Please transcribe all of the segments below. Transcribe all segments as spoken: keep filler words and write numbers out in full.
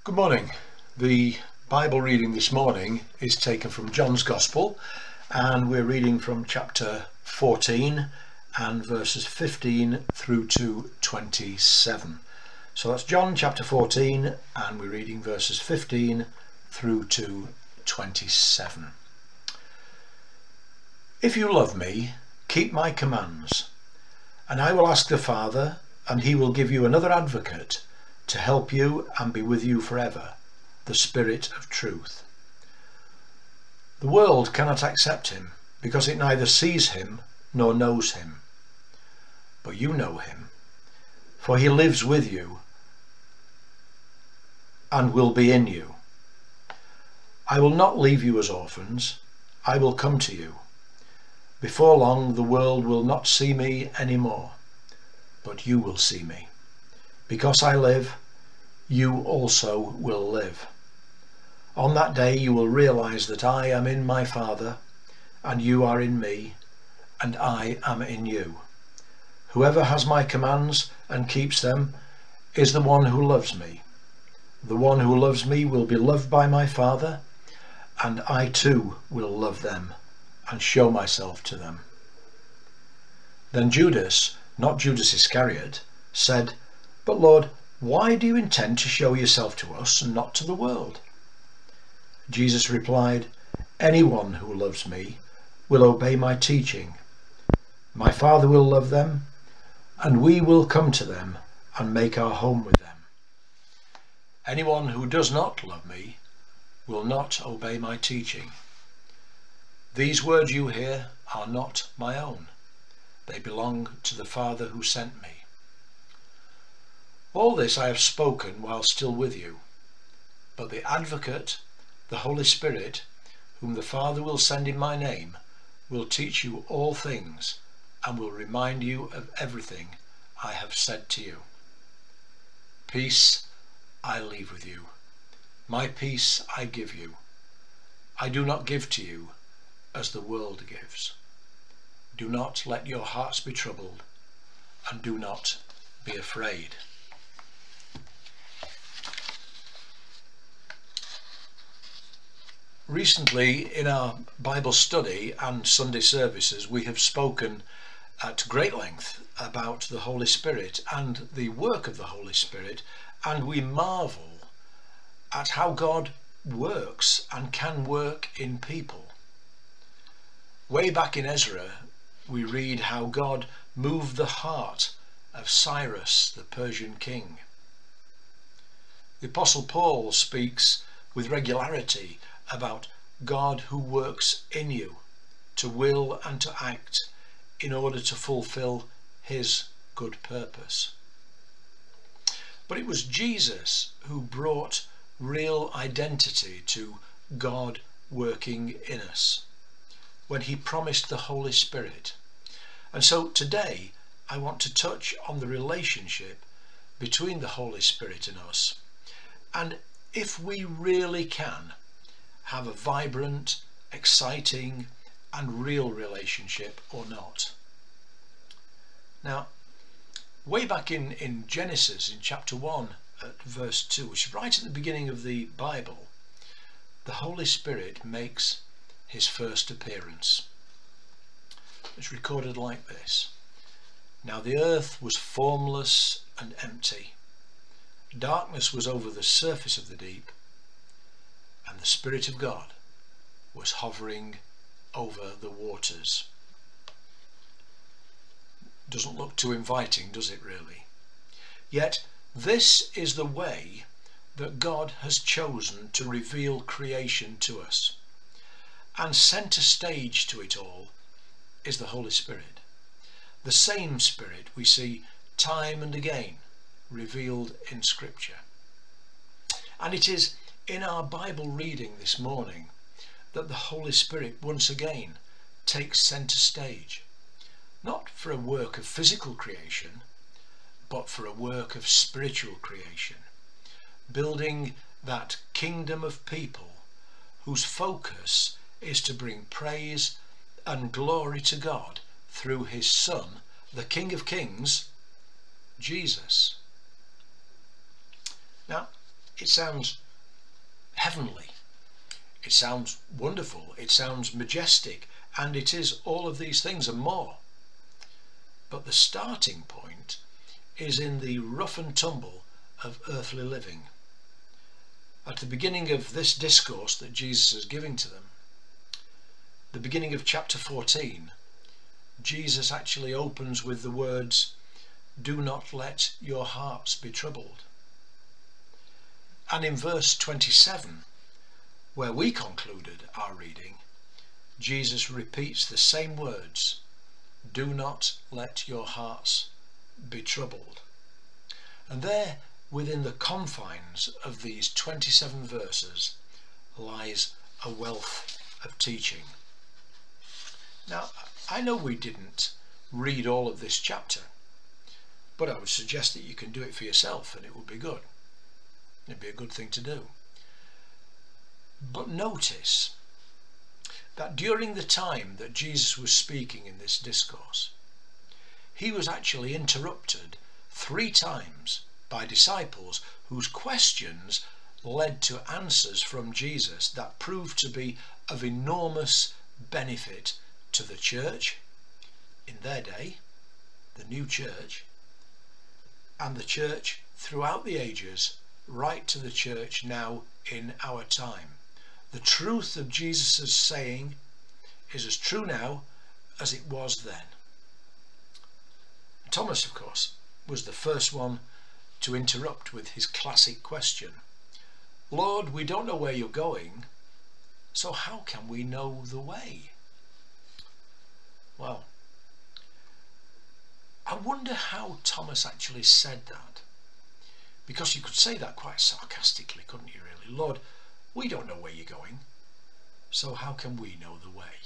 Good morning. The Bible reading this morning is taken from John's Gospel, and we're reading from chapter fourteen and verses fifteen through to twenty-seven. So that's John chapter fourteen, and we're reading verses fifteen through to twenty-seven. If you love me, keep my commands, and I will ask the Father, and he will give you another advocate to help you and be with you forever, the Spirit of truth. The world cannot accept him, because it neither sees him nor knows him. But you know him, for he lives with you and will be in you. I will not leave you as orphans, I will come to you. Before long the world will not see me anymore, but you will see me. Because I live, you also will live. On that day you will realize that I am in my Father, and you are in me, and I am in you. Whoever has my commands and keeps them is the one who loves me. The one who loves me will be loved by my Father, and I too will love them and show myself to them. Then Judas, not Judas Iscariot, said, "But Lord, why do you intend to show yourself to us and not to the world?" Jesus replied, "Anyone who loves me will obey my teaching. My Father will love them, and we will come to them and make our home with them. Anyone who does not love me will not obey my teaching. These words you hear are not my own. They belong to the Father who sent me. All this I have spoken while still with you, but the Advocate, the Holy Spirit, whom the Father will send in my name, will teach you all things and will remind you of everything I have said to you. Peace I leave with you. My peace I give you. I do not give to you as the world gives. Do not let your hearts be troubled, and do not be afraid." Recently, in our Bible study and Sunday services, we have spoken at great length about the Holy Spirit and the work of the Holy Spirit, and we marvel at how God works and can work in people. Way back in Ezra, we read how God moved the heart of Cyrus, the Persian king. The Apostle Paul speaks with regularity about God who works in you to will and to act in order to fulfill his good purpose. But it was Jesus who brought real identity to God working in us when he promised the Holy Spirit. And so today I want to touch on the relationship between the Holy Spirit and us, and if we really can have a vibrant, exciting and real relationship or not. Now, way back in, in Genesis, in chapter one at verse two, which is right at the beginning of the Bible, the Holy Spirit makes his first appearance. It's recorded like this: "Now the earth was formless and empty. Darkness was over the surface of the deep, and the Spirit of God was hovering over the waters." Doesn't look too inviting, does it really? Yet this is the way that God has chosen to reveal creation to us, and centre stage to it all is the Holy Spirit, the same Spirit we see time and again revealed in Scripture. And it is in our Bible reading this morning that the Holy Spirit once again takes centre stage, not for a work of physical creation, but for a work of spiritual creation, building that kingdom of people whose focus is to bring praise and glory to God through his Son, the King of Kings, Jesus. Now, it sounds heavenly, it sounds wonderful, it sounds majestic, and it is all of these things and more. But the starting point is in the rough and tumble of earthly living. At the beginning of this discourse that Jesus is giving to them, the beginning of chapter fourteen, Jesus actually opens with the words, "Do not let your hearts be troubled." And in verse twenty-seven, where we concluded our reading, Jesus repeats the same words, "Do not let your hearts be troubled." And there, within the confines of these twenty-seven verses, lies a wealth of teaching. Now, I know we didn't read all of this chapter, but I would suggest that you can do it for yourself, and it would be good. It'd be a good thing to do. But notice that during the time that Jesus was speaking in this discourse, he was actually interrupted three times by disciples whose questions led to answers from Jesus that proved to be of enormous benefit to the church in their day, the new church, and the church throughout the ages, right to the church now in our time. The truth of Jesus' saying is as true now as it was then. Thomas, of course, was the first one to interrupt with his classic question, "Lord, we don't know where you're going, so how can we know the way?" Well, I wonder how Thomas actually said that, because you could say that quite sarcastically, couldn't you really? "Lord, we don't know where you're going, so how can we know the way?"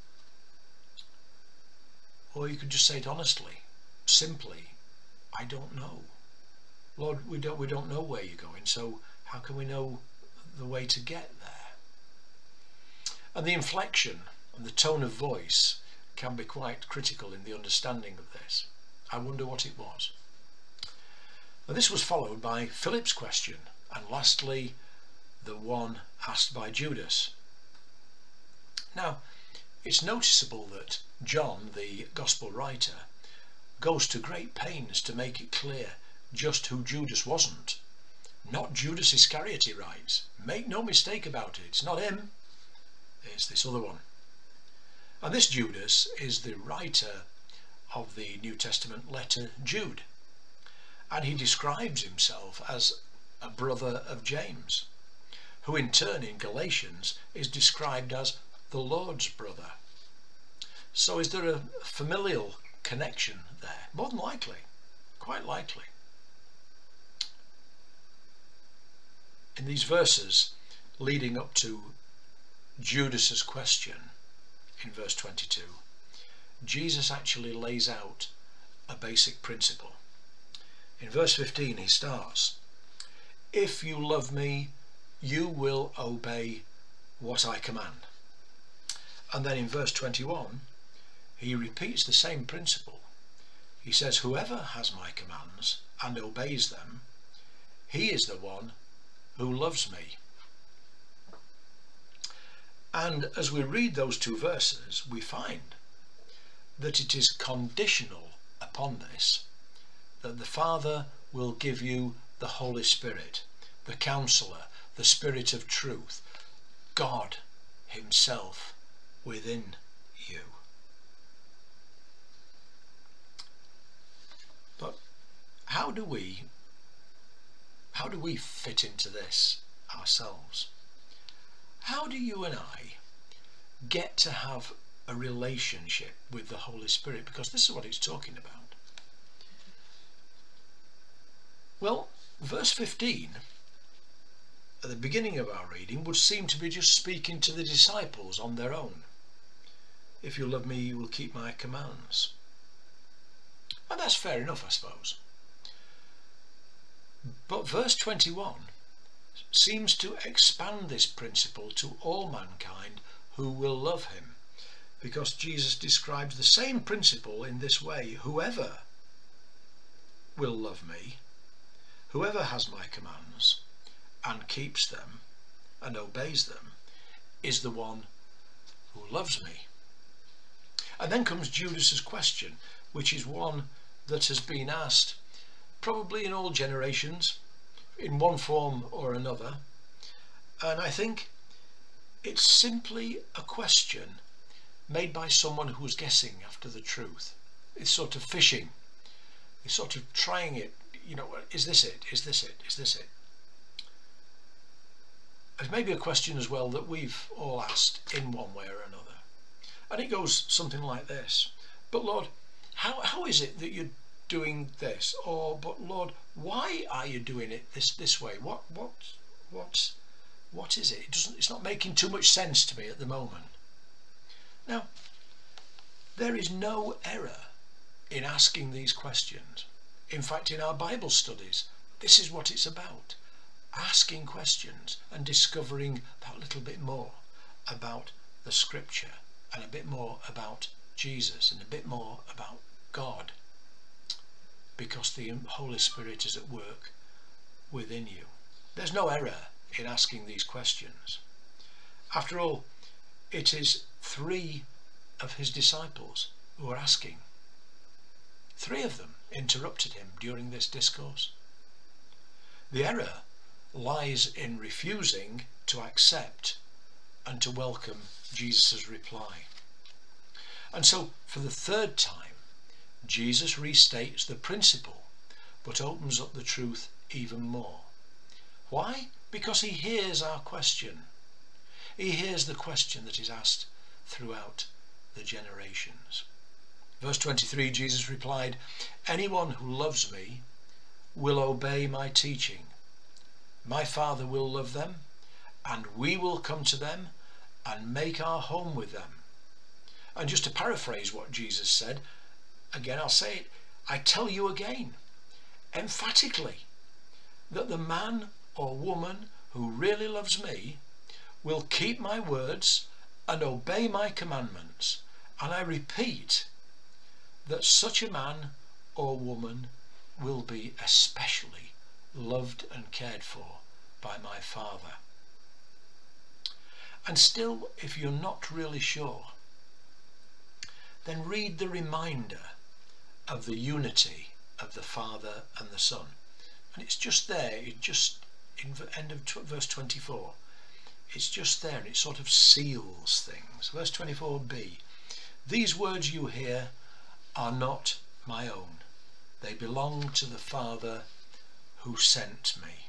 Or you could just say it honestly, simply, "I don't know. Lord, we don't we don't know where you're going, so how can we know the way to get there?" And the inflection and the tone of voice can be quite critical in the understanding of this. I wonder what it was. Now, this was followed by Philip's question, and lastly the one asked by Judas. Now, it's noticeable that John, the gospel writer, goes to great pains to make it clear just who Judas wasn't. Not Judas Iscariot, he writes. Make no mistake about it, it's not him, it's this other one. And this Judas is the writer of the New Testament letter Jude, and he describes himself as a brother of James, who in turn in Galatians is described as the Lord's brother. So is there a familial connection there? More than likely, quite likely. In these verses leading up to Judas's question in verse twenty-two, Jesus actually lays out a basic principle. In verse fifteen he starts, "If you love me, you will obey what I command." And then in verse twenty-one he repeats the same principle. He says, "Whoever has my commands and obeys them, he is the one who loves me." And as we read those two verses, we find that it is conditional upon this, that the Father will give you the Holy Spirit, the Counselor, the Spirit of truth, God himself within you. But how do we how do we fit into this ourselves? How do you and I get to have a relationship with the Holy Spirit? Because this is what it's talking about. Well, verse fifteen at the beginning of our reading would seem to be just speaking to the disciples on their own. "If you love me, you will keep my commands." And that's fair enough, I suppose. But verse twenty-one seems to expand this principle to all mankind who will love him, because Jesus describes the same principle in this way: "Whoever will love me, whoever has my commands and keeps them and obeys them is the one who loves me. And then comes Judas's question, which is one that has been asked probably in all generations, in one form or another. And I think it's simply a question made by someone who was guessing after the truth. It's sort of fishing. It's sort of trying it. You know, is this it? Is this it? Is this it? It's maybe a question as well that we've all asked in one way or another. And it goes something like this. But Lord, how, how is it that you're doing this? Or, but Lord, why are you doing it this, this way? What, what, what, what is it? It doesn't, it's not making too much sense to me at the moment. Now, there is no error in asking these questions. In fact, in our Bible studies, this is what it's about. Asking questions and discovering that little bit more about the scripture and a bit more about Jesus and a bit more about God, because the Holy Spirit is at work within you. There's no error in asking these questions. After all, it is three of his disciples who are asking. Three of them interrupted him during this discourse. The error lies in refusing to accept and to welcome Jesus' reply. And so, for the third time, Jesus restates the principle, but opens up the truth even more. Why? Because he hears our question. He hears the question that is asked throughout the generations. Verse twenty-three, Jesus replied, "Anyone who loves me will obey my teaching. My Father will love them, and we will come to them and make our home with them." And just to paraphrase what Jesus said, again I'll say it, I tell you again, emphatically, that the man or woman who really loves me will keep my words and obey my commandments. And I repeat that such a man or woman will be especially loved and cared for by my Father. And still, if you're not really sure, then read the reminder of the unity of the Father and the Son. And it's just there, it just in the end of verse twenty-four, it's just there and it sort of seals things. Verse twenty-four b, "These words you hear are not my own. They belong to the Father who sent me."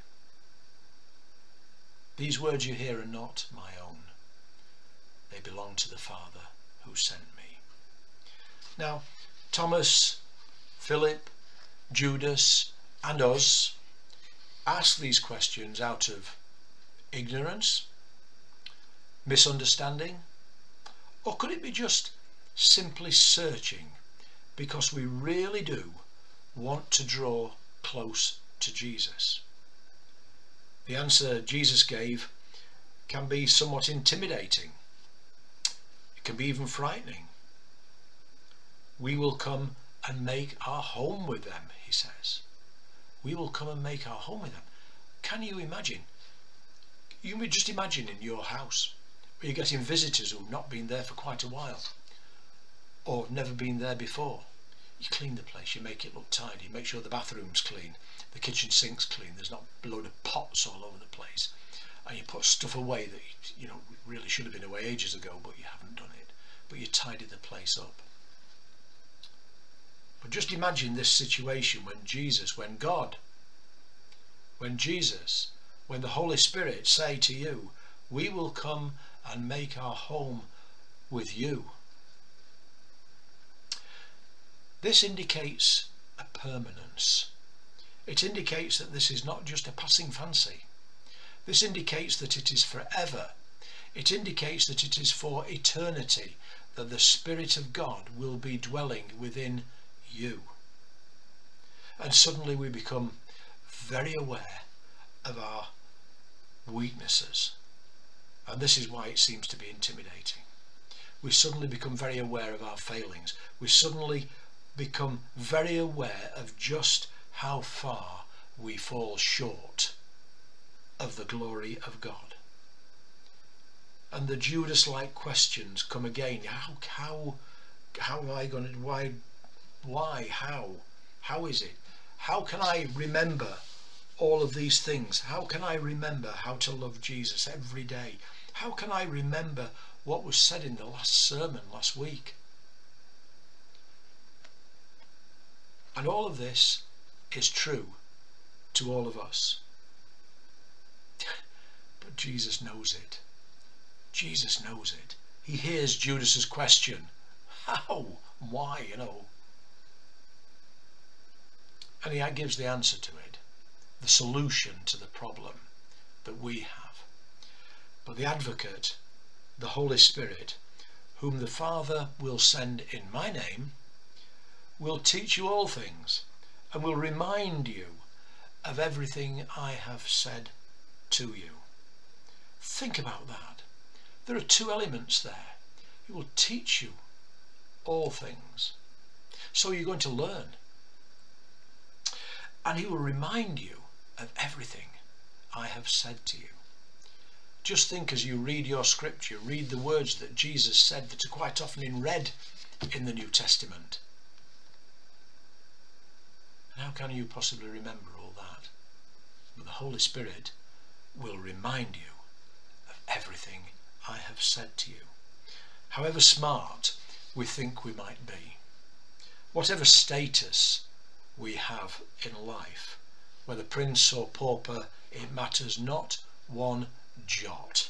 These words you hear are not my own. They belong to the Father who sent me. Now, Thomas, Philip, Judas, and us ask these questions out of ignorance, misunderstanding, or could it be just simply searching because we really do want to draw close to Jesus? The answer Jesus gave can be somewhat intimidating. It can be even frightening. We will come and make our home with them, he says. We will come and make our home with them. Can you imagine? You may just imagine in your house where you're getting visitors who've not been there for quite a while or have never been there before. You clean the place, you make it look tidy, make sure the bathroom's clean, the kitchen sink's clean, there's not a load of pots all over the place, and you put stuff away that you know really should have been away ages ago, but you haven't done it, but you tidy the place up. But just imagine this situation when Jesus, when God, when Jesus, when the Holy Spirit say to you, "We will come and make our home with you." This indicates a permanence. It indicates that this is not just a passing fancy. This indicates that it is forever. It indicates that it is for eternity, that the Spirit of God will be dwelling within you. And suddenly we become very aware of our weaknesses. And this is why it seems to be intimidating. We suddenly become very aware of our failings. We suddenly become very aware of just how far we fall short of the glory of God. And the Judas-like questions come again. How, how, how am I going to, why, why, how, how is it? How can I remember all of these things? How can I remember how to love Jesus every day? How can I remember what was said in the last sermon last week? And all of this is true to all of us. But Jesus knows it. Jesus knows it. He hears Judas's question. How? Why? You know. And he gives the answer to it. The solution to the problem that we have. But the advocate, the Holy Spirit, whom the Father will send in my name, will teach you all things and will remind you of everything I have said to you. Think about that. There are two elements there. He will teach you all things. So you're going to learn. And he will remind you of everything I have said to you. Just think as you read your scripture, read the words that Jesus said that are quite often in red in the New Testament. And how can you possibly remember all that? But the Holy Spirit will remind you of everything I have said to you. However smart we think we might be, whatever status we have in life, whether prince or pauper, it matters not one jot.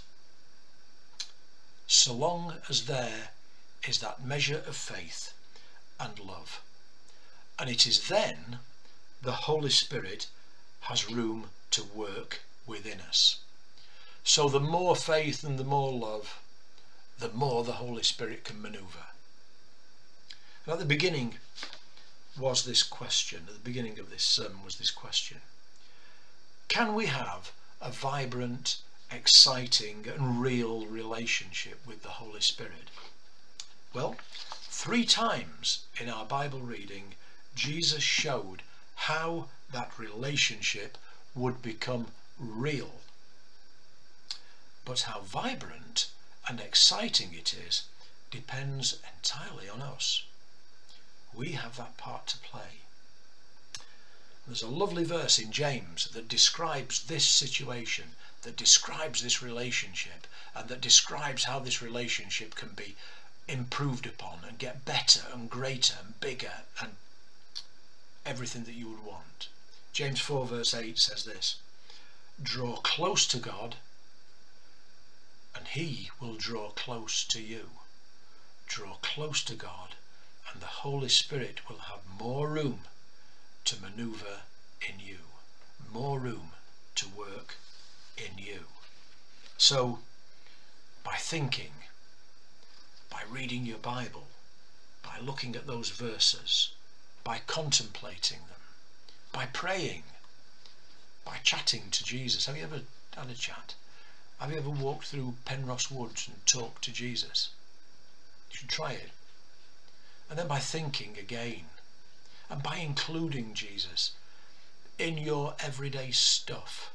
So long as there is that measure of faith and love. And it is then the Holy Spirit has room to work within us. So the more faith and the more love, the more the Holy Spirit can maneuver. And at the beginning was this question, at the beginning of this sermon was this question. Can we have a vibrant, exciting and real relationship with the Holy Spirit? Well, three times in our Bible reading, Jesus showed how that relationship would become real. But how vibrant and exciting it is depends entirely on us. We have that part to play. There's a lovely verse in James that describes this situation, that describes this relationship, and that describes how this relationship can be improved upon and get better and greater and bigger and everything that you would want. James four verse eight says this: draw close to God and he will draw close to you. Draw close to God and the Holy Spirit will have more room to maneuver in you, more room to work in you. So by thinking, by reading your Bible, by looking at those verses, by contemplating them, by praying, by chatting to Jesus. Have you ever had a chat? Have you ever walked through Penross Woods and talked to Jesus? You should try it. And then by thinking again, and by including Jesus in your everyday stuff,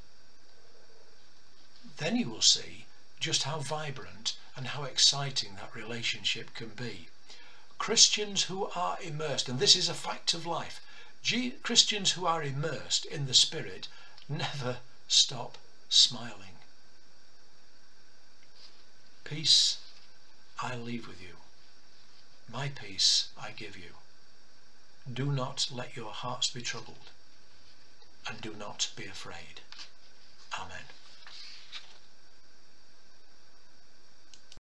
then you will see just how vibrant and how exciting that relationship can be. Christians who are immersed, and this is a fact of life, G- Christians who are immersed in the Spirit never stop smiling. Peace I leave with you. My peace I give you. Do not let your hearts be troubled, and do not be afraid. Amen.